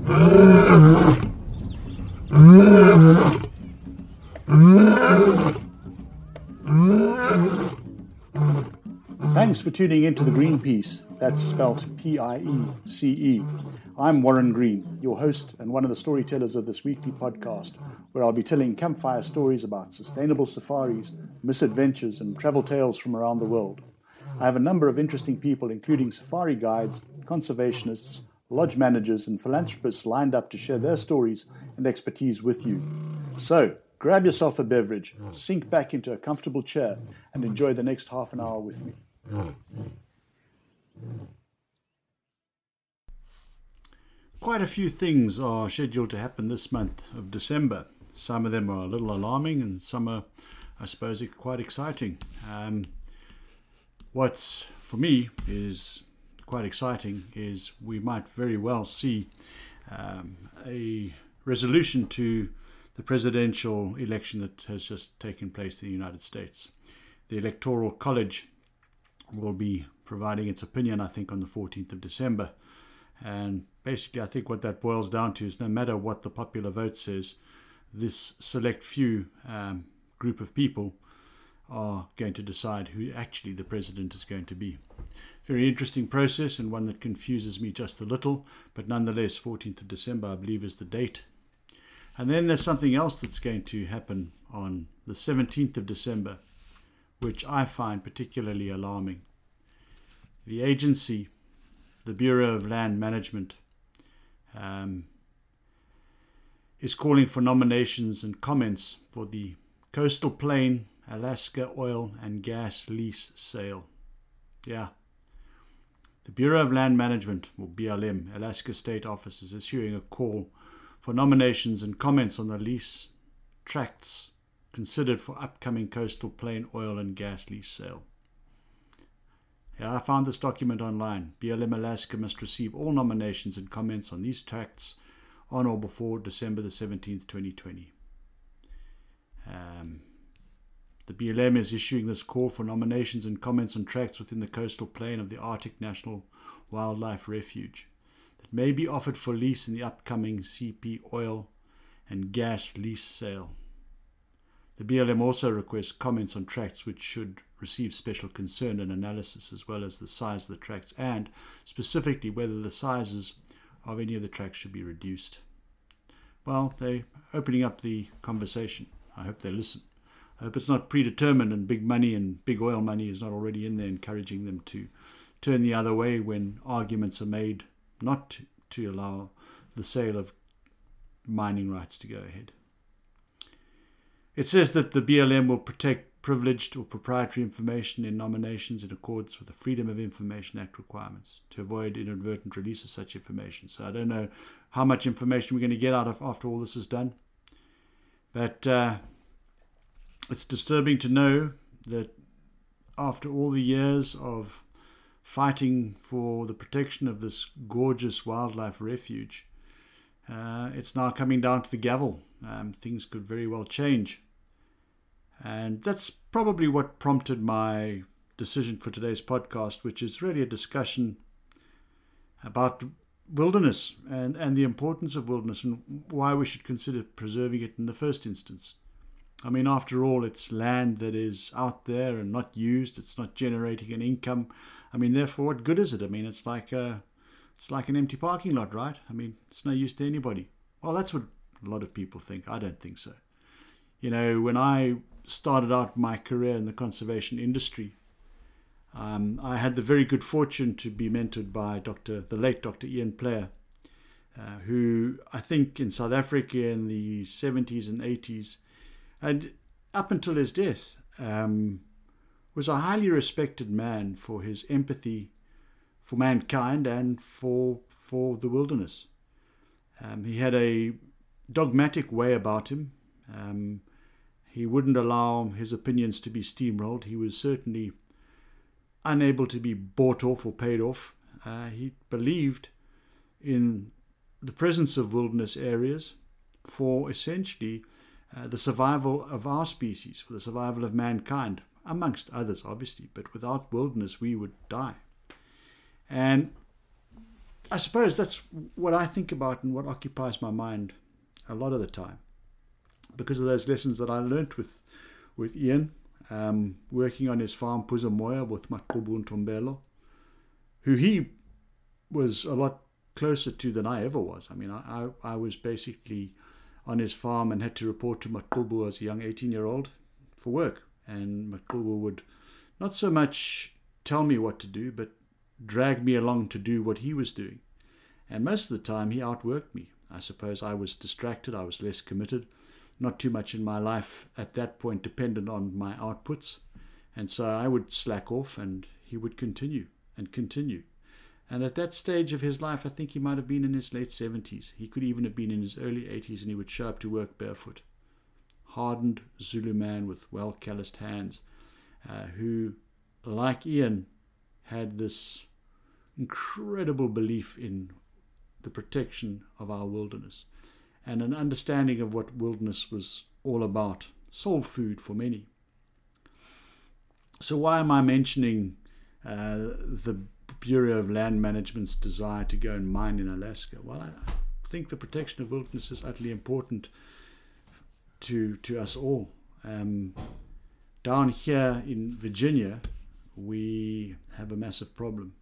Thanks for tuning into the Green Piece. That's spelt P-I-E-C-E. I'm Warren Green, your host and one of the storytellers of this weekly podcast, where I'll be telling campfire stories about sustainable safaris, misadventures, and travel tales from around the world. I have a number of interesting people, including safari guides, conservationists, lodge managers, and philanthropists lined up to share their stories and expertise with you. So, grab yourself a beverage, sink back into a comfortable chair, and enjoy the next half an hour with me. Quite a few things are scheduled to happen this month of December. Some of them are a little alarming and some are, I suppose, quite exciting. What's, for me, is quite exciting is we might very well see a resolution to the presidential election that has just taken place in the United States. The Electoral College will be providing its opinion, I think, on the 14th of December. And basically, I think what that boils down to is no matter what the popular vote says, this select few group of people are going to decide who actually the president is going to be. Very interesting process and one that confuses me just a little, but nonetheless, 14th of December, I believe, is the date. And then there's something else that's going to happen on the 17th of December, which I find particularly alarming. The agency, the Bureau of Land Management, is calling for nominations and comments for the Coastal Plain Alaska oil and gas lease sale. Yeah. The Bureau of Land Management, or BLM, Alaska State Office, is issuing a call for nominations and comments on the lease tracts considered for upcoming Coastal Plain oil and gas lease sale. Yeah, I found this document online. BLM Alaska must receive all nominations and comments on these tracts on or before December the 17th, 2020. The BLM is issuing this call for nominations and comments on tracts within the coastal plain of the Arctic National Wildlife Refuge that may be offered for lease in the upcoming CP oil and gas lease sale. The BLM also requests comments on tracts which should receive special concern and analysis, as well as the size of the tracts and specifically whether the sizes of any of the tracts should be reduced. Well, they're opening up the conversation. I hope they listen. I hope it's not predetermined and big money and big oil money is not already in there encouraging them to turn the other way when arguments are made not to allow the sale of mining rights to go ahead. It says that the BLM will protect privileged or proprietary information in nominations in accordance with the Freedom of Information Act requirements to avoid inadvertent release of such information. So I don't know how much information we're going to get out of after all this is done. But it's disturbing to know that after all the years of fighting for the protection of this gorgeous wildlife refuge, it's now coming down to the gavel. Things could very well change. And that's probably what prompted my decision for today's podcast, which is really a discussion about wilderness and the importance of wilderness and why we should consider preserving it in the first instance. I mean, after all, it's land that is out there and not used. It's not generating an income. I mean, therefore, what good is it? I mean, it's like an empty parking lot, right? I mean, it's no use to anybody. Well, that's what a lot of people think. I don't think so. You know, when I started out my career in the conservation industry, I had the very good fortune to be mentored by the late Dr. Ian Player, who I think in South Africa in the 70s and 80s, and up until his death, was a highly respected man for his empathy for mankind and for the wilderness. He had a dogmatic way about him. He wouldn't allow his opinions to be steamrolled. He was certainly unable to be bought off or paid off. He believed in the presence of wilderness areas for essentially the survival of our species, for the survival of mankind, amongst others, obviously. But without wilderness, we would die. And I suppose that's what I think about and what occupies my mind a lot of the time, because of those lessons that I learnt with Ian, working on his farm Puzamoya with Maqhubu Ntombelo, who he was a lot closer to than I ever was. I mean, I was basically on his farm and had to report to Maqhubu as a young 18-year-old for work. And Maqhubu would not so much tell me what to do, but drag me along to do what he was doing. And most of the time he outworked me. I suppose I was distracted, I was less committed, not too much in my life at that point dependent on my outputs. And so I would slack off and he would continue and continue. And at that stage of his life, I think he might have been in his late 70s. He could even have been in his early 80s, and he would show up to work barefoot. Hardened Zulu man with well-calloused hands, who, like Ian, had this incredible belief in the protection of our wilderness and an understanding of what wilderness was all about. Soul food for many. So why am I mentioning the Bureau of Land Management's desire to go and mine in Alaska? Well, I think the protection of wilderness is utterly important to us all. Down here in Virginia, we have a massive problem.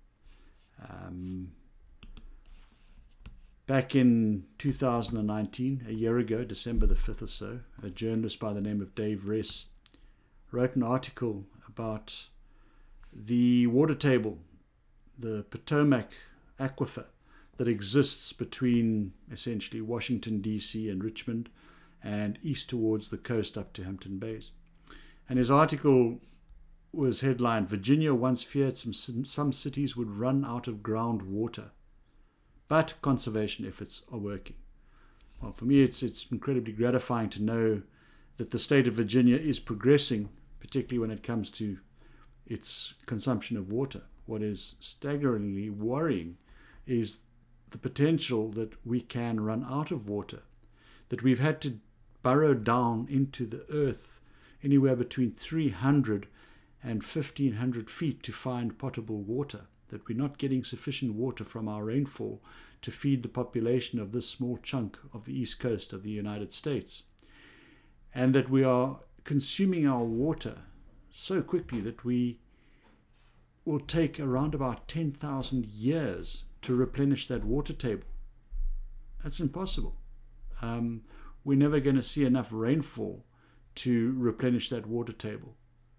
Back in 2019, a year ago, December the 5th or so, a journalist by the name of Dave Ress wrote an article about the water table, the Potomac aquifer that exists between essentially Washington, D.C. and Richmond and east towards the coast up to Hampton Bays. And his article was headlined, "Virginia once feared some cities would run out of groundwater, but conservation efforts are working." Well, for me, it's incredibly gratifying to know that the state of Virginia is progressing, particularly when it comes to its consumption of water. What is staggeringly worrying is the potential that we can run out of water, that we've had to burrow down into the earth anywhere between 300 and 1,500 feet to find potable water, that we're not getting sufficient water from our rainfall to feed the population of this small chunk of the east coast of the United States, and that we are consuming our water so quickly that we will take around about 10,000 years to replenish that water table. That's impossible. We're never going to see enough rainfall to replenish that water table.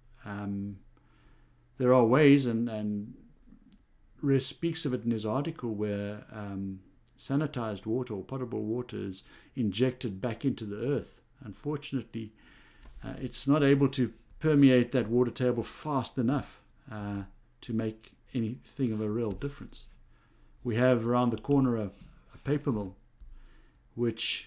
There are ways, and Ress speaks of it in his article, where sanitized water or potable water is injected back into the earth. Unfortunately, it's not able to permeate that water table fast enough to make anything of a real difference. We have around the corner a paper mill, which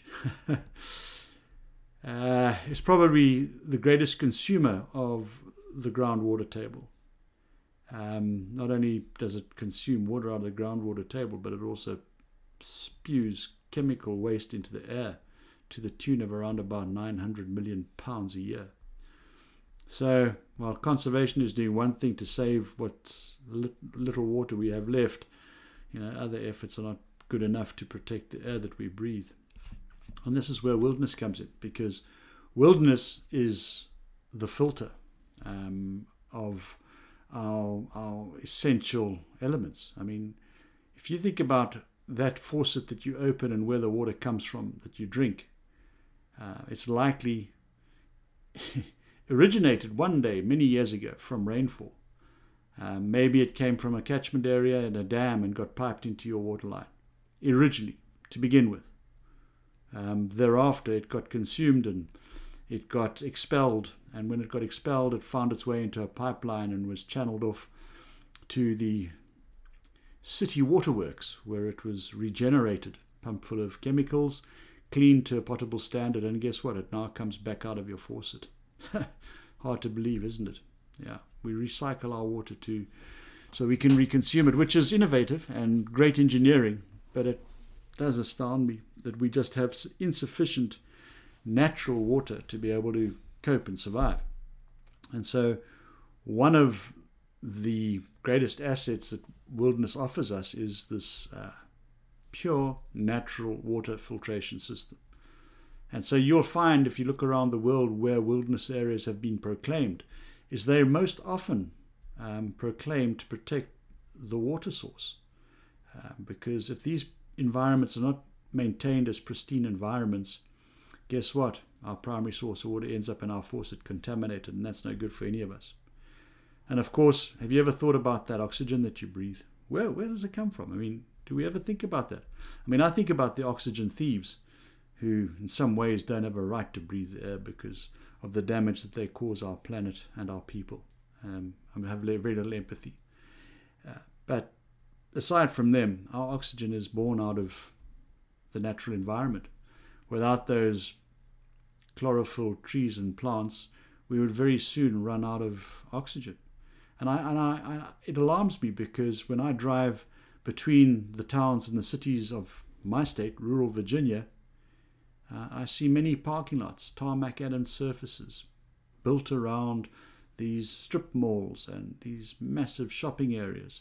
is probably the greatest consumer of the groundwater table. Not only does it consume water out of the groundwater table, but it also spews chemical waste into the air to the tune of around about 900 million pounds a year. So, while conservation is doing one thing to save what little water we have left, other efforts are not good enough to protect the air that we breathe. And this is where wilderness comes in, because wilderness is the filter of our essential elements. I mean, if you think about that faucet that you open and where the water comes from that you drink, it's likely originated one day many years ago from rainfall. Maybe it came from a catchment area in a dam and got piped into your water line originally to begin with. Thereafter it got consumed and it got expelled, and when it got expelled it found its way into a pipeline and was channeled off to the city waterworks, where it was regenerated, pumped full of chemicals, cleaned to a potable standard, and guess what? It now comes back out of your faucet. Hard to believe, isn't it? Yeah, we recycle our water too, so we can reconsume it, which is innovative and great engineering, but it does astound me that we just have insufficient natural water to be able to cope and survive. And so one of the greatest assets that wilderness offers us is this pure natural water filtration system. And so you'll find, if you look around the world where wilderness areas have been proclaimed, is they're most often proclaimed to protect the water source. Because if these environments are not maintained as pristine environments, guess what? Our primary source of water ends up in our faucet contaminated, and that's no good for any of us. And of course, have you ever thought about that oxygen that you breathe? Where does it come from? I mean, do we ever think about that? I mean, I think about the oxygen thieves who in some ways don't have a right to breathe the air because of the damage that they cause our planet and our people. I have very little empathy. But aside from them, our oxygen is born out of the natural environment. Without those chlorophyll trees and plants, we would very soon run out of oxygen. And it alarms me because when I drive between the towns and the cities of my state, rural Virginia, I see many parking lots, tarmac Adams surfaces, built around these strip malls and these massive shopping areas.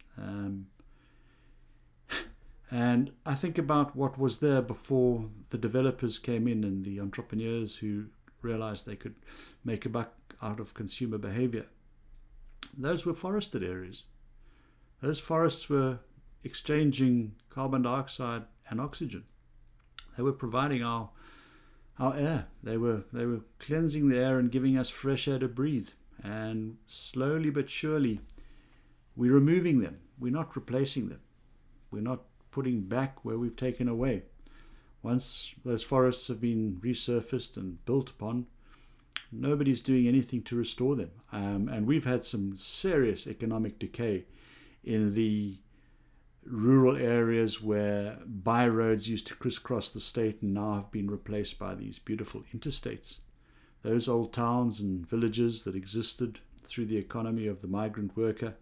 And I think about what was there before the developers came in and the entrepreneurs who realized they could make a buck out of consumer behavior. Those were forested areas. Those forests were exchanging carbon dioxide and oxygen. They were providing our air. They were cleansing the air and giving us fresh air to breathe. And slowly but surely, we're removing them. We're not replacing them. We're not putting back where we've taken away. Once those forests have been resurfaced and built upon, nobody's doing anything to restore them. And we've had some serious economic decay in the rural areas where byroads used to crisscross the state and now have been replaced by these beautiful interstates. Those old towns and villages that existed through the economy of the migrant worker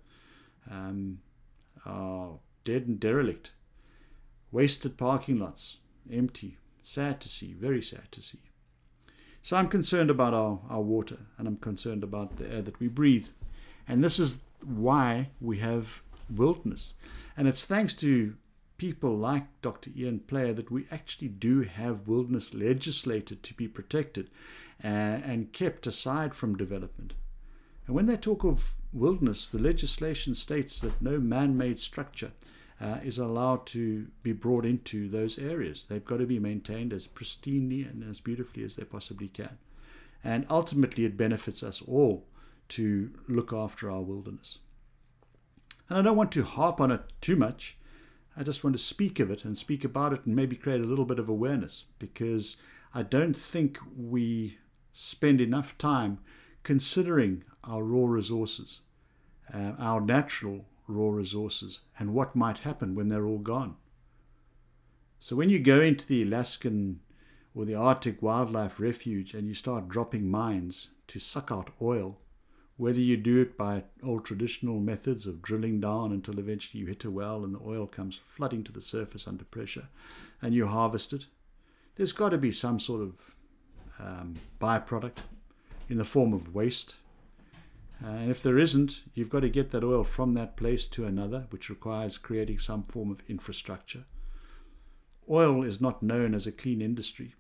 are dead and derelict. Wasted parking lots, empty. Sad to see, very sad to see. So I'm concerned about our water, and I'm concerned about the air that we breathe. And this is why we have wilderness. And it's thanks to people like Dr. Ian Player that we actually do have wilderness legislated to be protected and kept aside from development. And when they talk of wilderness, the legislation states that no man-made structure is allowed to be brought into those areas. They've got to be maintained as pristinely and as beautifully as they possibly can. And ultimately, it benefits us all to look after our wilderness. And I don't want to harp on it too much. I just want to speak of it and speak about it and maybe create a little bit of awareness, because I don't think we spend enough time considering our raw resources, our natural raw resources, and what might happen when they're all gone. So when you go into the Alaskan or the Arctic Wildlife Refuge and you start dropping mines to suck out oil, whether you do it by old traditional methods of drilling down until eventually you hit a well and the oil comes flooding to the surface under pressure and you harvest it, there's got to be some sort of byproduct in the form of waste. And if there isn't, you've got to get that oil from that place to another, which requires creating some form of infrastructure. Oil is not known as a clean industry.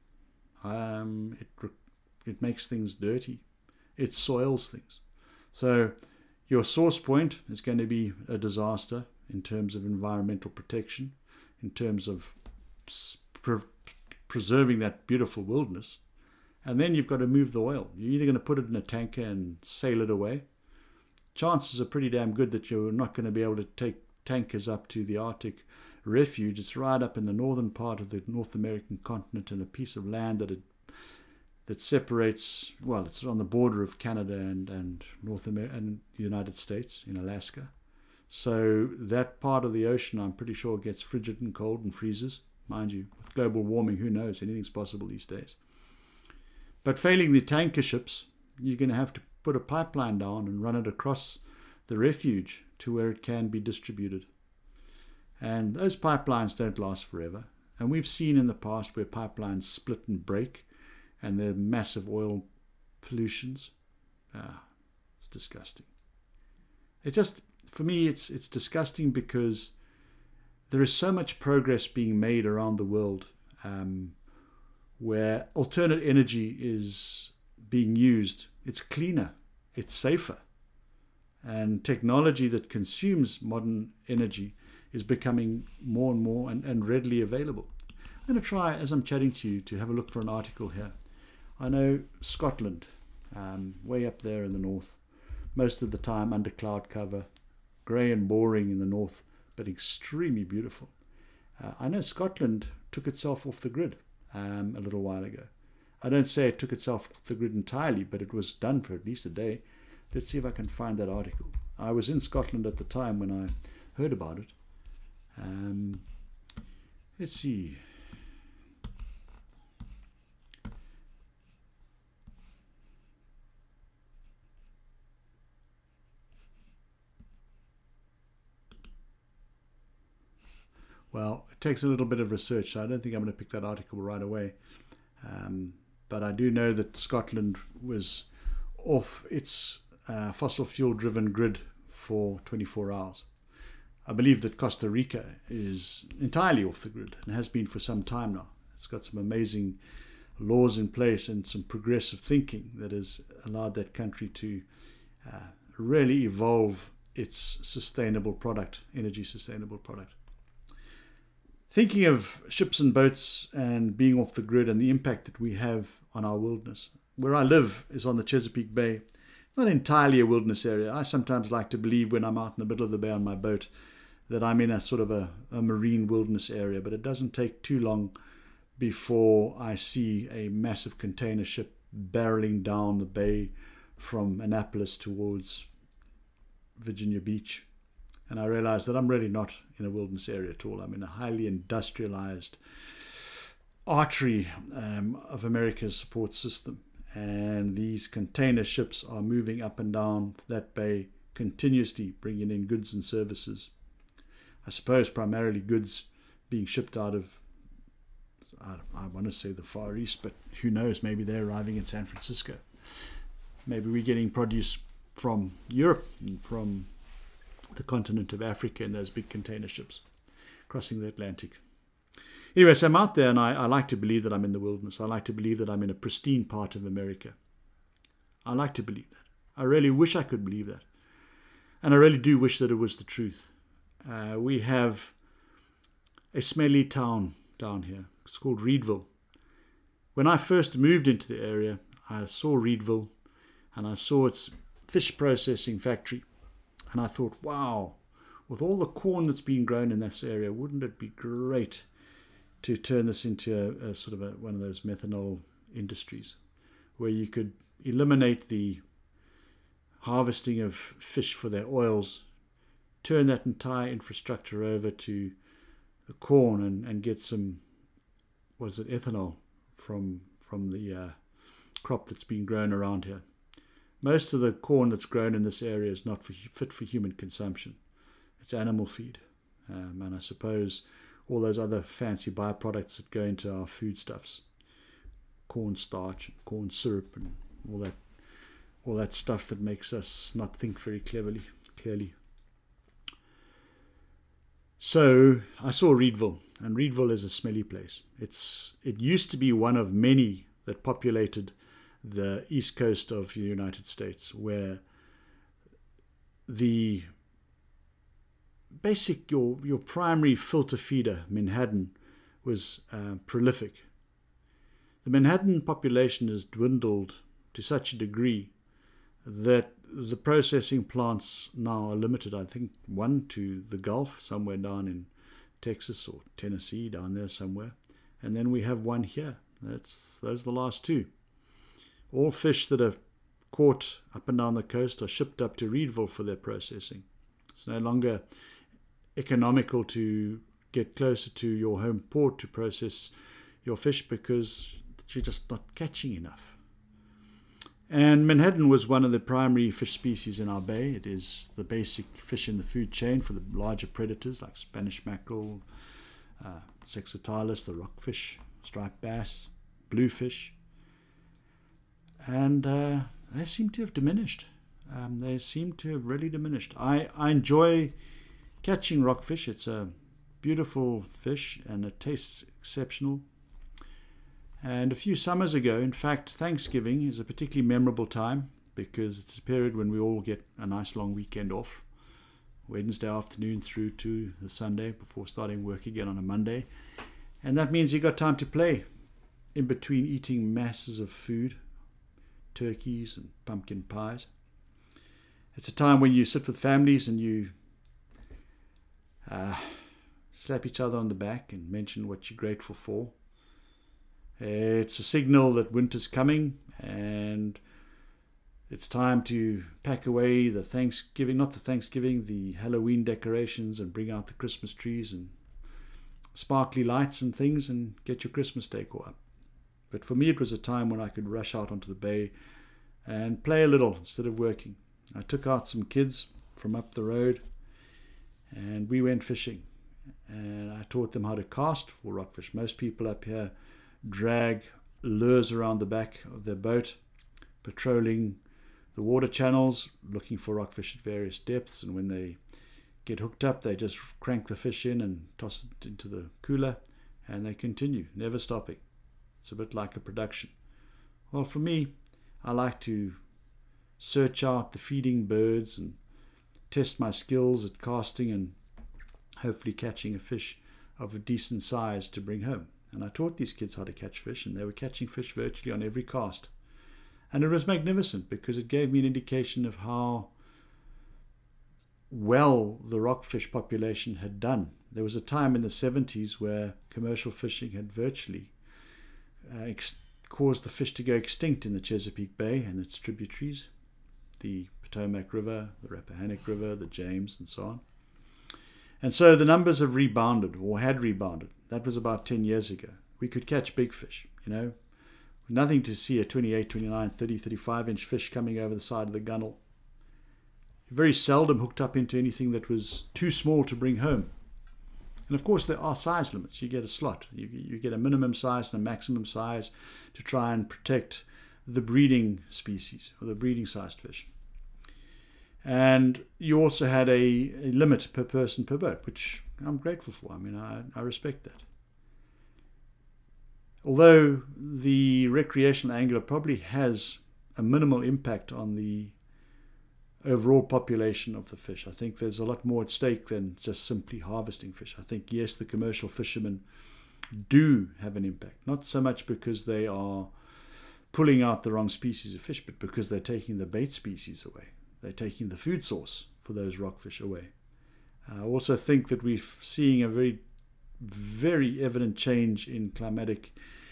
It makes things dirty. It soils things. So your source point is going to be a disaster in terms of environmental protection, in terms of preserving that beautiful wilderness. And then you've got to move the oil. You're either going to put it in a tanker and sail it away. Chances are pretty damn good that you're not going to be able to take tankers up to the Arctic Refuge. It's right up in the northern part of the North American continent in a piece of land that separates, well, it's on the border of Canada and North America and the United States in Alaska. So that part of the ocean, I'm pretty sure, gets frigid and cold and freezes. Mind you, with global warming, who knows? Anything's possible these days. But failing the tanker ships, you're going to have to put a pipeline down and run it across the refuge to where it can be distributed. And those pipelines don't last forever. And we've seen in the past where pipelines split and break and there are massive oil pollutions. It's disgusting. It just, for me, it's disgusting because there is so much progress being made around the world where alternate energy is being used. It's cleaner, it's safer, and technology that consumes modern energy is becoming more and more and readily available. I'm going to try, as I'm chatting to you, to have a look for an article here. I know Scotland, way up there in the north, most of the time under cloud cover, grey and boring in the north, but extremely beautiful. I know Scotland took itself off the grid a little while ago. I don't say it took itself off the grid entirely, but it was done for at least a day. Let's see if I can find that article. I was in Scotland at the time when I heard about it. Let's see. Well, it takes a little bit of research, so I don't think I'm going to pick that article right away. But I do know that Scotland was off its fossil fuel-driven grid for 24 hours. I believe that Costa Rica is entirely off the grid and has been for some time now. It's got some amazing laws in place and some progressive thinking that has allowed that country to really evolve its sustainable product, energy sustainable product. Thinking of ships and boats and being off the grid and the impact that we have on our wilderness. Where I live is on the Chesapeake Bay. Not entirely a wilderness area. I sometimes like to believe when I'm out in the middle of the bay on my boat that I'm in a sort of a marine wilderness area, but it doesn't take too long before I see a massive container ship barreling down the bay from Annapolis towards Virginia Beach. And I realized that I'm really not in a wilderness area at all. I'm in a highly industrialized artery of America's support system. And these container ships are moving up and down that bay continuously, bringing in goods and services. I suppose primarily goods being shipped out of, I want to say the Far East, but who knows, maybe they're arriving in San Francisco. Maybe we're getting produce from Europe and from the continent of Africa in those big container ships crossing the Atlantic. Anyway, so I'm out there and I like to believe that I'm in the wilderness. I like to believe that I'm in a pristine part of America. I like to believe that. I really wish I could believe that. And I really do wish that it was the truth. We have a smelly town down here. It's called Reedville. When I first moved into the area, I saw Reedville and I saw its fish processing factory. And I thought, wow, with all the corn that's being grown in this area, wouldn't it be great to turn this into a sort of one of those methanol industries where you could eliminate the harvesting of fish for their oils, turn that entire infrastructure over to the corn and get some, ethanol from the crop that's being grown around here. Most of the corn that's grown in this area is not fit for human consumption. It's animal feed. And I suppose all those other fancy byproducts that go into our foodstuffs, corn starch and corn syrup and all that stuff that makes us not think very clearly. So I saw Reedville, and Reedville is a smelly place. It used to be one of many that populated the east coast of the United States, where the basic, your primary filter feeder, Manhattan, was prolific. The Manhattan population has dwindled to such a degree that the processing plants now are limited. I think one to the Gulf, somewhere down in Texas or Tennessee, down there somewhere. And then we have one here. Those are the last two. All fish that are caught up and down the coast are shipped up to Reedville for their processing. It's no longer economical to get closer to your home port to process your fish because you're just not catching enough. And Manhattan was one of the primary fish species in our bay. It is the basic fish in the food chain for the larger predators like Spanish mackerel, Saxatilis, the rockfish, striped bass, bluefish. And they seem to have diminished. They seem to have really diminished. I enjoy catching rockfish. It's a beautiful fish and it tastes exceptional. And a few summers ago, in fact, Thanksgiving is a particularly memorable time because it's a period when we all get a nice long weekend off. Wednesday afternoon through to the Sunday before starting work again on a Monday. And that means you got time to play in between eating masses of food, turkeys and pumpkin pies. It's a time when you sit with families and you slap each other on the back and mention what you're grateful for. It's a signal that winter's coming and it's time to pack away the Halloween decorations and bring out the Christmas trees and sparkly lights and things and get your Christmas decor up. But for me, it was a time when I could rush out onto the bay and play a little instead of working. I took out some kids from up the road and we went fishing. And I taught them how to cast for rockfish. Most people up here drag lures around the back of their boat, patrolling the water channels, looking for rockfish at various depths, and when they get hooked up, they just crank the fish in and toss it into the cooler, and they continue, never stopping. It's a bit like a production. Well, for me, I like to search out the feeding birds and test my skills at casting and hopefully catching a fish of a decent size to bring home. And I taught these kids how to catch fish, and they were catching fish virtually on every cast. And it was magnificent because it gave me an indication of how well the rockfish population had done. There was a time in the 70s where commercial fishing had virtually caused the fish to go extinct in the Chesapeake Bay and its tributaries, the Potomac River, the Rappahannock River, the James, and so on. And so the numbers have rebounded, or had rebounded. That was about 10 years ago. We could catch big fish, Nothing to see a 28, 29, 30, 35-inch fish coming over the side of the gunnel. Very seldom hooked up into anything that was too small to bring home. And of course there are size limits. You get a slot. You get a minimum size and a maximum size to try and protect the breeding species or the breeding sized fish. And you also had a limit per person per boat, which I'm grateful for. I respect that. Although the recreational angler probably has a minimal impact on the overall population of the fish, I think there's a lot more at stake than just simply harvesting fish. I think, yes, the commercial fishermen do have an impact, not so much because they are pulling out the wrong species of fish, but because they're taking the bait species away. They're taking the food source for those rockfish away. I also think that we're seeing a very, very evident change in climatic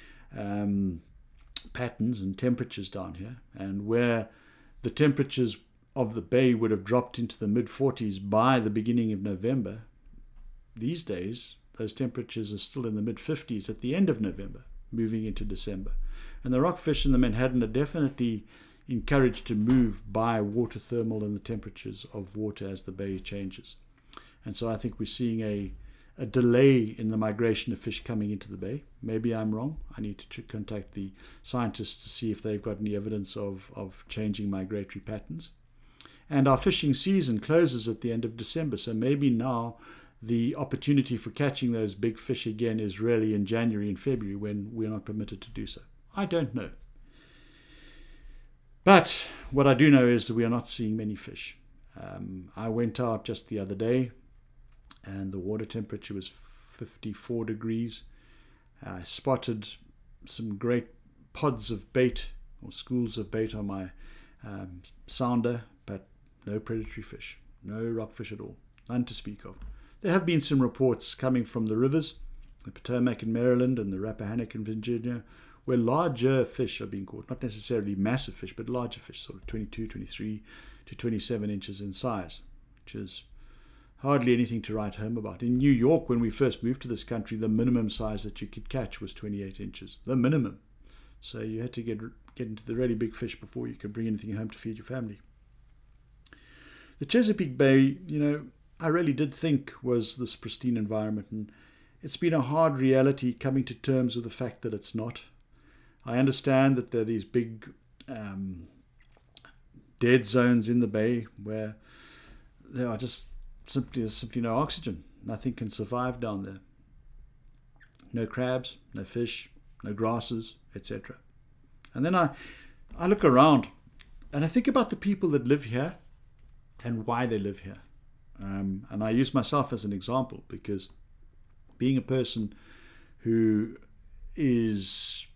patterns and temperatures down here. And where the temperatures of the bay would have dropped into the mid-40s by the beginning of November, these days those temperatures are still in the mid-50s at the end of November, moving into December. And the rockfish in the Manhattan are definitely encouraged to move by water thermal and the temperatures of water as the bay changes. And so I think we're seeing a delay in the migration of fish coming into the bay. Maybe I'm wrong. I need to contact the scientists to see if they've got any evidence of changing migratory patterns. And our fishing season closes at the end of December, so maybe now the opportunity for catching those big fish again is really in January and February when we're not permitted to do so. I don't know. But what I do know is that we are not seeing many fish. I went out just the other day and the water temperature was 54 degrees. I spotted some great pods of bait or schools of bait on my sounder, but no predatory fish, no rockfish at all, none to speak of. There have been some reports coming from the rivers, the Potomac in Maryland and the Rappahannock in Virginia, where larger fish are being caught, not necessarily massive fish, but larger fish, sort of 22, 23 to 27 inches in size, which is hardly anything to write home about. In New York, when we first moved to this country, the minimum size that you could catch was 28 inches, the minimum. So you had to get into the really big fish before you could bring anything home to feed your family. The Chesapeake Bay, I really did think was this pristine environment, and it's been a hard reality coming to terms with the fact that it's not. I understand that there are these big dead zones in the bay where there are just simply no oxygen. Nothing can survive down there. No crabs, no fish, no grasses, etc. And then I look around and I think about the people that live here and why they live here. And I use myself as an example because being a person who is,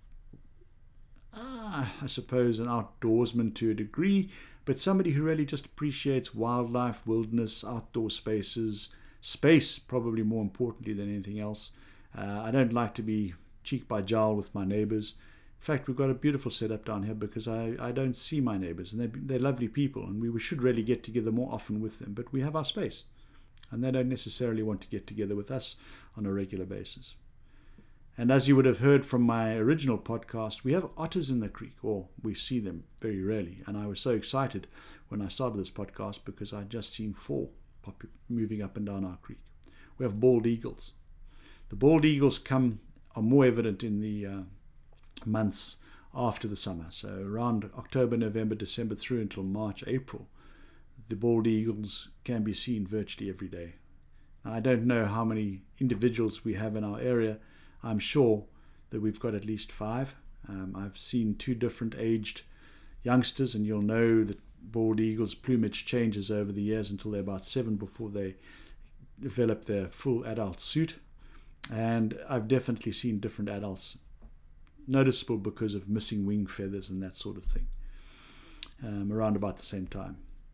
I suppose, an outdoorsman to a degree, but somebody who really just appreciates wildlife, wilderness, outdoor spaces, space probably more importantly than anything else. I don't like to be cheek by jowl with my neighbours. In fact, we've got a beautiful setup down here because I don't see my neighbours, and they're lovely people, and we should really get together more often with them, but we have our space, and they don't necessarily want to get together with us on a regular basis. And as you would have heard from my original podcast, we have otters in the creek, or we see them very rarely, and I was so excited when I started this podcast because I'd just seen 4 moving up and down our creek. We have bald eagles. The bald eagles are more evident in the months after the summer, so around October, November, December through until March, April, the bald eagles can be seen virtually every day. Now, I don't know how many individuals we have in our area. I'm sure that we've got at least 5. I've seen 2 different aged youngsters, and you'll know that bald eagles' plumage changes over the years until they're about 7 before they develop their full adult suit. And I've definitely seen different adults, noticeable because of missing wing feathers and that sort of thing, around about the same time.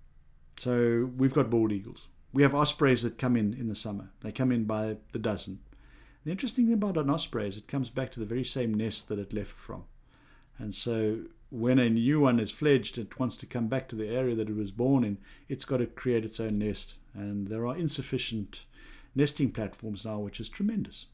So we've got bald eagles. We have ospreys that come in the summer. They come in by the dozen. The interesting thing about an osprey is it comes back to the very same nest that it left from. And so when a new one is fledged, it wants to come back to the area that it was born in. It's got to create its own nest. And there are insufficient nesting platforms now, which is tremendous.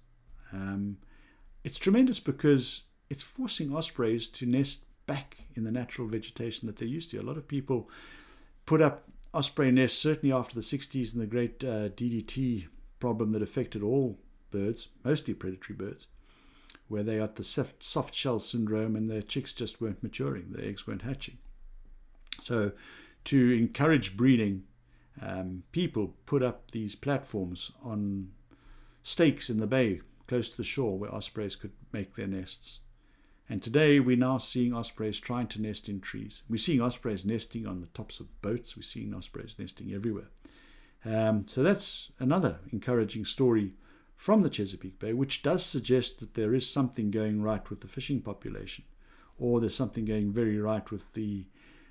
It's tremendous because it's forcing ospreys to nest back in the natural vegetation that they're used to. A lot of people put up osprey nests, certainly after the 60s and the great DDT problem that affected all birds, mostly predatory birds, where they got the soft shell syndrome and their chicks just weren't maturing, their eggs weren't hatching. So to encourage breeding, people put up these platforms on stakes in the bay close to the shore where ospreys could make their nests. And today we're now seeing ospreys trying to nest in trees. We're seeing ospreys nesting on the tops of boats. We're seeing ospreys nesting everywhere. So that's another encouraging story from the Chesapeake Bay, which does suggest that there is something going right with the fishing population, or there's something going very right with the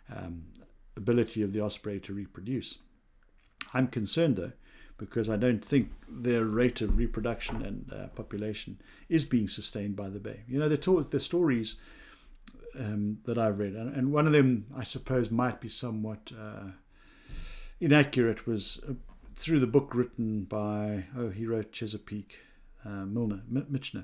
ability of the osprey to reproduce. I'm concerned, though, because I don't think their rate of reproduction and population is being sustained by the bay. You know, the stories that I've read, and one of them, I suppose, might be somewhat inaccurate, was through the book written by, he wrote Chesapeake, Michener,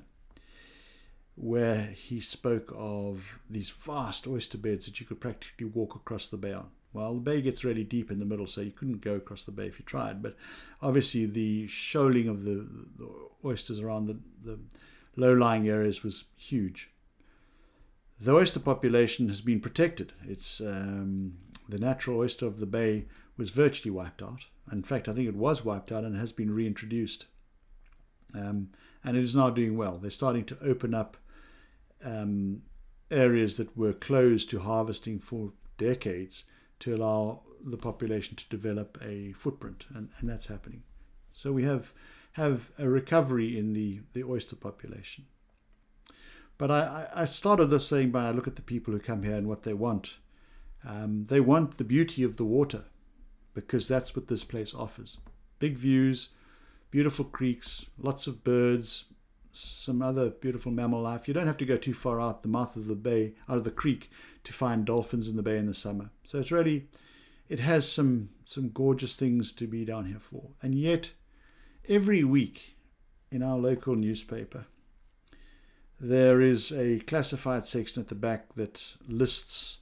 where he spoke of these vast oyster beds that you could practically walk across the bay on. Well, the bay gets really deep in the middle, so you couldn't go across the bay if you tried. But obviously the shoaling of the oysters around the low-lying areas was huge. The oyster population has been protected. It's the natural oyster of the bay was virtually wiped out. In fact, I think it was wiped out and has been reintroduced. And it is now doing well. They're starting to open up areas that were closed to harvesting for decades to allow the population to develop a footprint, and that's happening. So we have a recovery in the oyster population. But I started this saying by I look at the people who come here and what they want. They want the beauty of the water, because that's what this place offers. Big views, beautiful creeks, lots of birds, some other beautiful mammal life. You don't have to go too far out the mouth of the bay, out of the creek, to find dolphins in the bay in the summer. So it has some gorgeous things to be down here for. And yet, every week in our local newspaper, there is a classified section at the back that lists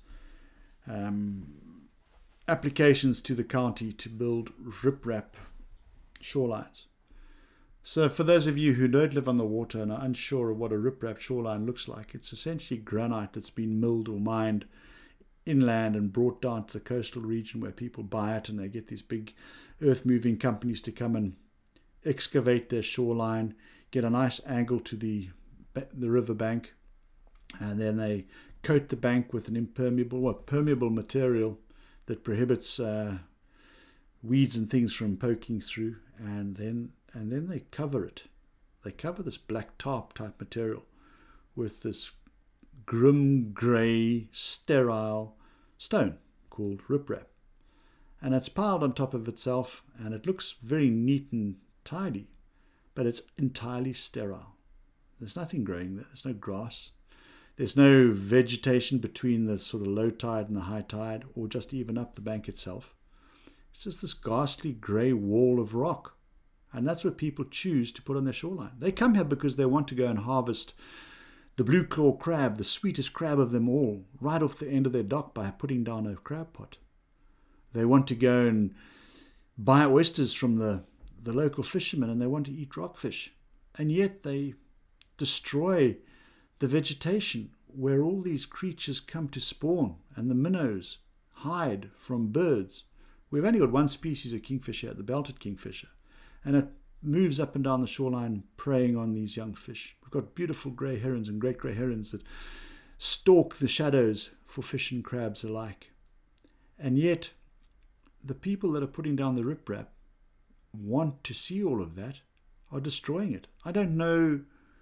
applications to the county to build riprap shorelines. So for those of you who don't live on the water and are unsure of what a riprap shoreline looks like, it's essentially granite that's been milled or mined inland and brought down to the coastal region where people buy it, and they get these big earth-moving companies to come and excavate their shoreline, get a nice angle to the river bank, and then they coat the bank with an permeable material that prohibits weeds and things from poking through, and then they cover it. They cover this black tarp type material with this grim, grey, sterile stone called riprap. And it's piled on top of itself, and it looks very neat and tidy, but it's entirely sterile. There's nothing growing there. There's no grass. There's no vegetation between the sort of low tide and the high tide, or just even up the bank itself. It's just this ghastly grey wall of rock. And that's what people choose to put on their shoreline. They come here because they want to go and harvest the blue claw crab, the sweetest crab of them all, right off the end of their dock by putting down a crab pot. They want to go and buy oysters from the local fishermen, and they want to eat rockfish. And yet they destroy the vegetation where all these creatures come to spawn, and the minnows hide from birds. We've only got one species of kingfisher, the belted kingfisher, and it moves up and down the shoreline preying on these young fish. We've got beautiful grey herons and great grey herons that stalk the shadows for fish and crabs alike. And yet the people that are putting down the riprap want to see all of that are destroying it. I don't know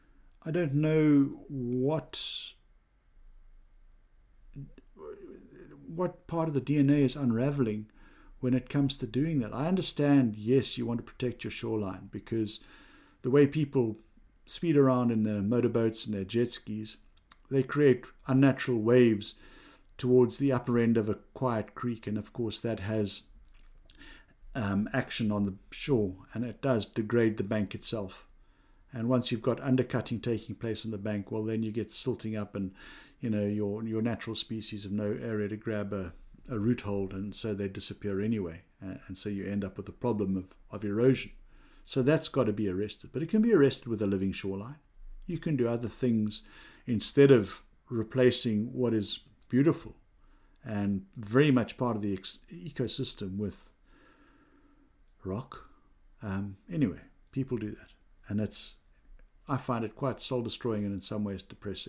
what part of the DNA is unraveling when it comes to doing that. I understand, yes, you want to protect your shoreline because the way people speed around in their motorboats and their jet skis, they create unnatural waves towards the upper end of a quiet creek, and of course that has action on the shore, and it does degrade the bank itself. And once you've got undercutting taking place on the bank, well, then you get silting up, and your natural species have no area to grab a root hold, and so they disappear anyway, and so you end up with a problem of erosion. So that's got to be arrested, but it can be arrested with a living shoreline. You can do other things instead of replacing what is beautiful and very much part of the ecosystem with rock. Anyway, people do that, and I find it quite soul-destroying and in some ways depressing.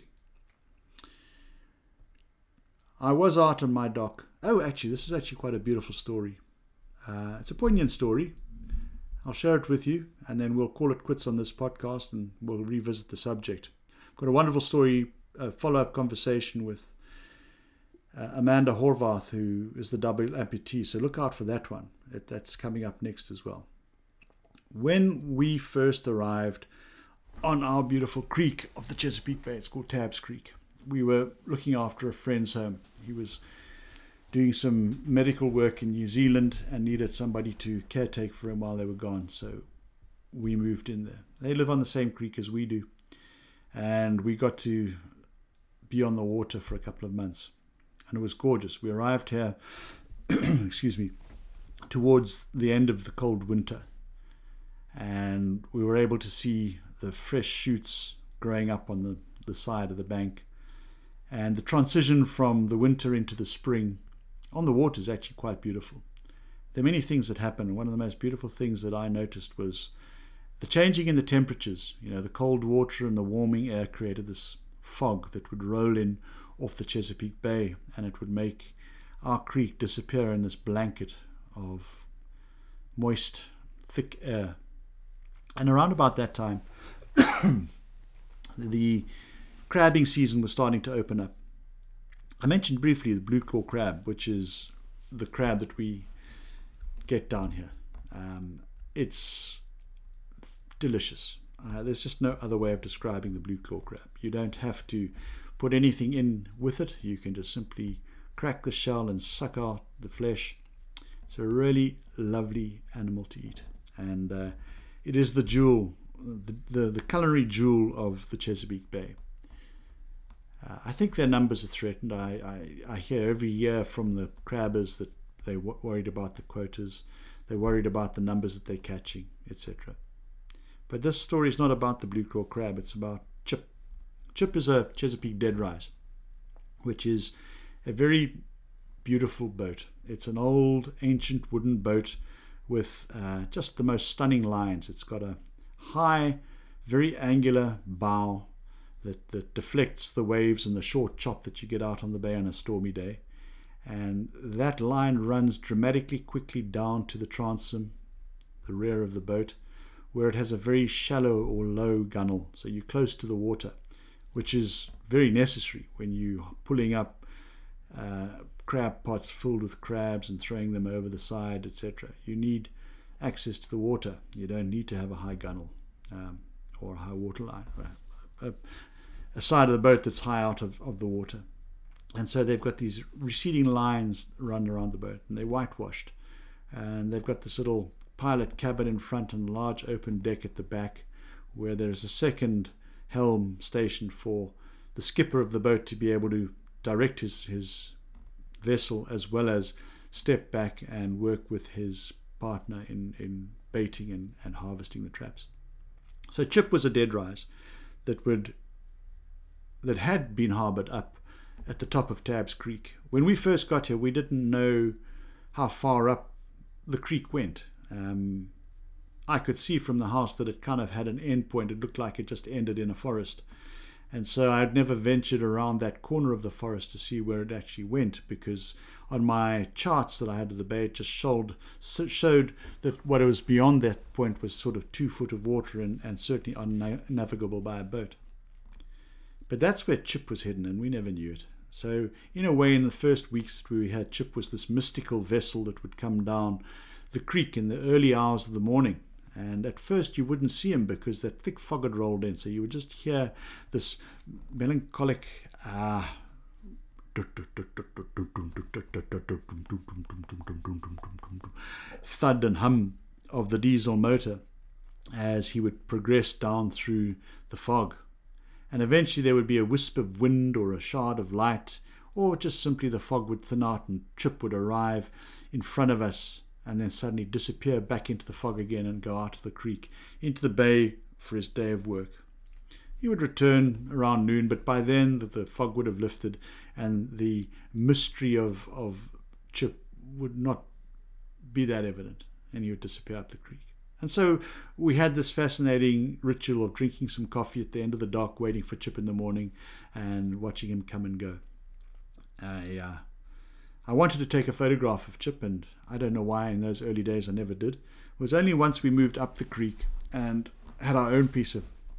I was out on my dock. Oh, actually, this is actually quite a beautiful story. It's a poignant story. I'll share it with you, and then we'll call it quits on this podcast, and we'll revisit the subject. I've got a wonderful story, a follow-up conversation with Amanda Horvath, who is the double amputee, so look out for that one. That's coming up next as well. When we first arrived on our beautiful creek of the Chesapeake Bay, it's called Tabbs Creek, we were looking after a friend's home. He was doing some medical work in New Zealand and needed somebody to caretake for him while they were gone, so we moved in there. They live on the same creek as we do, and we got to be on the water for a couple of months, and it was gorgeous. We arrived here excuse me, towards the end of the cold winter, and we were able to see the fresh shoots growing up on the side of the bank, and the transition from the winter into the spring on the water is actually quite beautiful. There are many things that happen. One of the most beautiful things that I noticed was the changing in the temperatures. The cold water and the warming air created this fog that would roll in off the Chesapeake Bay, and it would make our creek disappear in this blanket of moist, thick air. And around about that time, the crabbing season was starting to open up. I mentioned briefly the blue claw crab, which is the crab that we get down here. It's delicious. There's just no other way of describing the blue claw crab. You don't have to put anything in with it. You can just simply crack the shell and suck out the flesh. It's a really lovely animal to eat, and it is the jewel, the culinary jewel of the Chesapeake Bay. I think their numbers are threatened. I hear every year from the crabbers that they're worried about the quotas, they're worried about the numbers that they're catching, etc. But this story is not about the blue claw crab, it's about Chip. Chip is a Chesapeake dead rise, which is a very beautiful boat. It's an old, ancient wooden boat with just the most stunning lines. It's got a high, very angular bow that deflects the waves and the short chop that you get out on the bay on a stormy day. And that line runs dramatically quickly down to the transom, the rear of the boat, where it has a very shallow or low gunnel. So you're close to the water, which is very necessary when you're pulling up crab pots filled with crabs and throwing them over the side, etc. You need access to the water. You don't need to have a high gunnel or a high water line, a side of the boat that's high out of the water. And so they've got these receding lines run around the boat, and they're whitewashed. And they've got this little pilot cabin in front and a large open deck at the back, where there's a second helm station for the skipper of the boat to be able to direct his vessel, as well as step back and work with his partner in baiting and harvesting the traps. So Chip was a dead rise that had been harboured up at the top of Tabbs Creek. When we first got here, we didn't know how far up the creek went. I could see from the house that it kind of had an end point. It looked like it just ended in a forest. And so I'd never ventured around that corner of the forest to see where it actually went, because on my charts that I had of the bay, it just showed that what was beyond that point was sort of 2 foot of water and certainly unnavigable by a boat. But that's where Chip was hidden, and we never knew it. So in a way, in the first weeks that we had, Chip was this mystical vessel that would come down the creek in the early hours of the morning. And at first you wouldn't see him because that thick fog had rolled in, so you would just hear this melancholic thud and hum of the diesel motor as he would progress down through the fog. And eventually there would be a wisp of wind or a shard of light, or just simply the fog would thin out and Chip would arrive in front of us and then suddenly disappear back into the fog again and go out of the creek into the bay for his day of work. He would return around noon, but by then the fog would have lifted and the mystery of Chip would not be that evident, and he would disappear up the creek. And so we had this fascinating ritual of drinking some coffee at the end of the dock, waiting for Chip in the morning and watching him come and go. I wanted to take a photograph of Chip, and I don't know why in those early days I never did. It was only once we moved up the creek and had our own piece of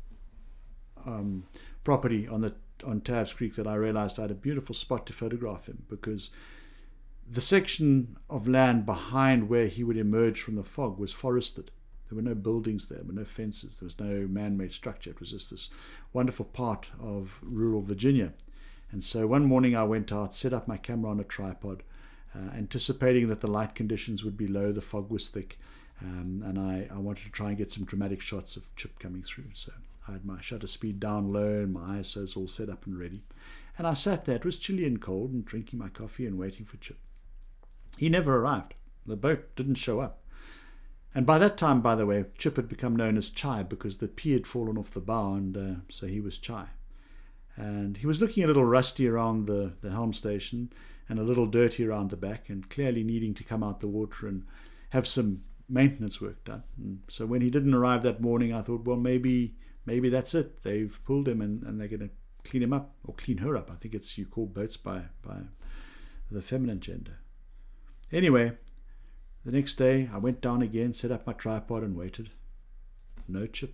property on Tabbs Creek that I realized I had a beautiful spot to photograph him, because the section of land behind where he would emerge from the fog was forested. There were no buildings there, there were no fences, there was no man-made structure. It was just this wonderful part of rural Virginia. And so one morning I went out, set up my camera on a tripod, anticipating that the light conditions would be low, the fog was thick, and I wanted to try and get some dramatic shots of Chip coming through. So I had my shutter speed down low and my ISOs all set up and ready. And I sat there, it was chilly and cold, and drinking my coffee and waiting for Chip. He never arrived. The boat didn't show up. And by that time, by the way, Chip had become known as Chai because the P had fallen off the bow, and so he was Chai. And he was looking a little rusty around the helm station and a little dirty around the back, and clearly needing to come out the water and have some maintenance work done. And so when he didn't arrive that morning, I thought, well, maybe that's it. They've pulled him and they're going to clean him up, or clean her up. I think it's, you call boats by the feminine gender. Anyway, the next day I went down again, set up my tripod and waited. No Chip.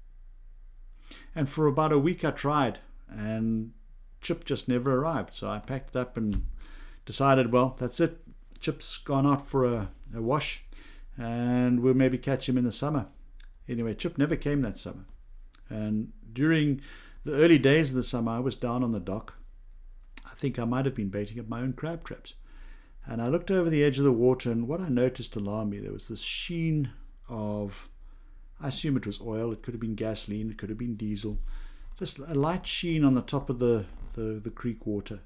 And for about a week I tried, and Chip just never arrived. So I packed it up and decided, well, that's it. Chip's gone out for a wash, and we'll maybe catch him in the summer. Anyway, Chip never came that summer. And during the early days of the summer, I was down on the dock. I think I might have been baiting up my own crab traps. And I looked over the edge of the water, and what I noticed alarmed me. There was this sheen of, I assume it was oil, it could have been gasoline, it could have been diesel, just a light sheen on the top of the creek water.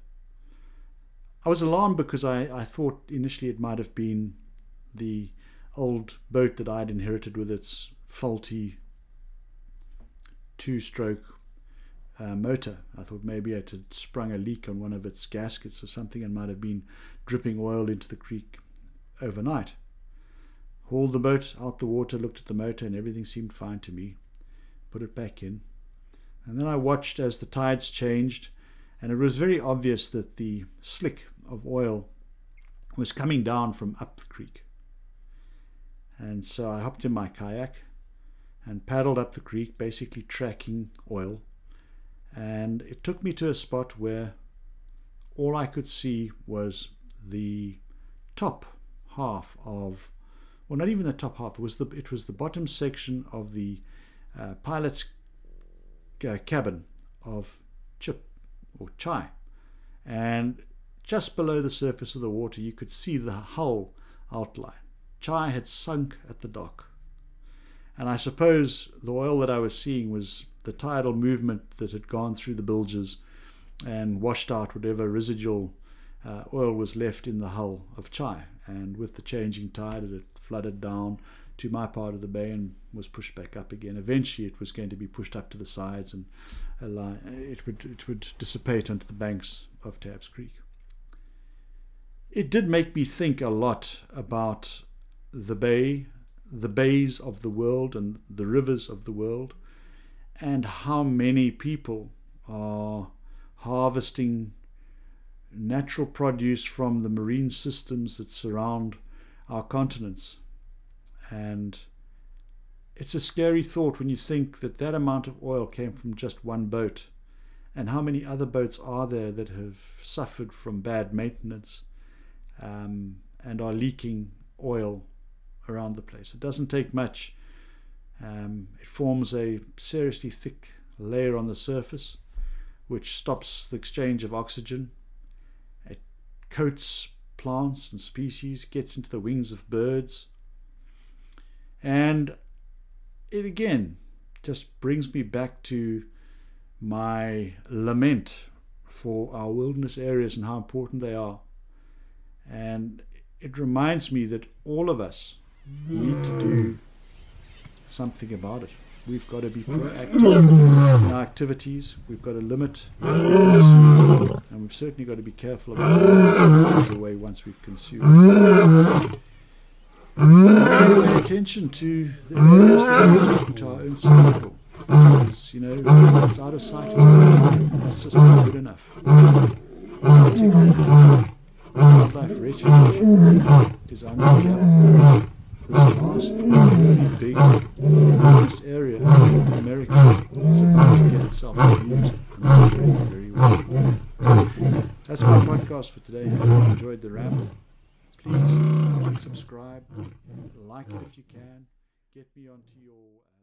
I was alarmed because I thought initially it might have been the old boat that I'd inherited with its faulty two-stroke motor. I thought maybe it had sprung a leak on one of its gaskets or something and might have been dripping oil into the creek overnight. hauled the boat out the water, looked at the motor, and everything seemed fine to me. Put it back in. And then I watched as the tides changed, and it was very obvious that the slick of oil was coming down from up the creek. And so I hopped in my kayak and paddled up the creek, basically tracking oil. And it took me to a spot where all I could see was the top half of, well, not even the top half, it was the bottom section of the pilot's cabin of Chip or Chai. And just below the surface of the water, you could see the hull outline. Chai had sunk at the dock. And I suppose the oil that I was seeing was the tidal movement that had gone through the bilges and washed out whatever residual oil was left in the hull of Chai. And with the changing tide, it had flooded down to my part of the bay and was pushed back up again. Eventually, it was going to be pushed up to the sides, and it would dissipate onto the banks of Tabbs Creek. It did make me think a lot about the bay, the bays of the world, and the rivers of the world, and how many people are harvesting natural produce from the marine systems that surround our continents. And it's a scary thought when you think that that amount of oil came from just one boat, and how many other boats are there that have suffered from bad maintenance and are leaking oil around the place. It doesn't take much. It forms a seriously thick layer on the surface which stops the exchange of oxygen. It coats plants and species, gets into the wings of birds, and it again just brings me back to my lament for our wilderness areas and how important they are. And it reminds me that all of us need to do something about it. We've got to be proactive in our activities. We've got to limit use, and we've certainly got to be careful about throwing things away once we've consumed. Pay attention to the areas that are to our own survival. Because, if it's out of sight, it's out of mind. That's just not good enough. Wildlife refuge is under this last really big this area of America is about to get itself used very, very well. That's my podcast for today. I hope you enjoyed the ramble. Please subscribe, like it if you can, get me onto your